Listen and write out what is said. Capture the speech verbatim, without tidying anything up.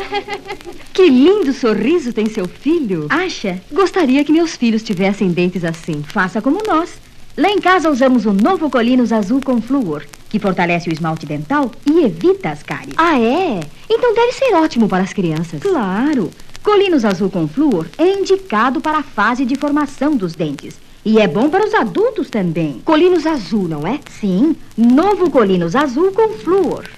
Que lindo sorriso tem seu filho. Acha? Gostaria que meus filhos tivessem dentes assim. Faça como nós. Lá em casa usamos o novo Colinos Azul com flúor, que fortalece o esmalte dental e evita as cáries. Ah, é? Então deve ser ótimo para as crianças. Claro. Colinos Azul com flúor é indicado para a fase de formação dos dentes. E é bom para os adultos também. Colinos Azul, não é? Sim, novo Colinos Azul com flúor.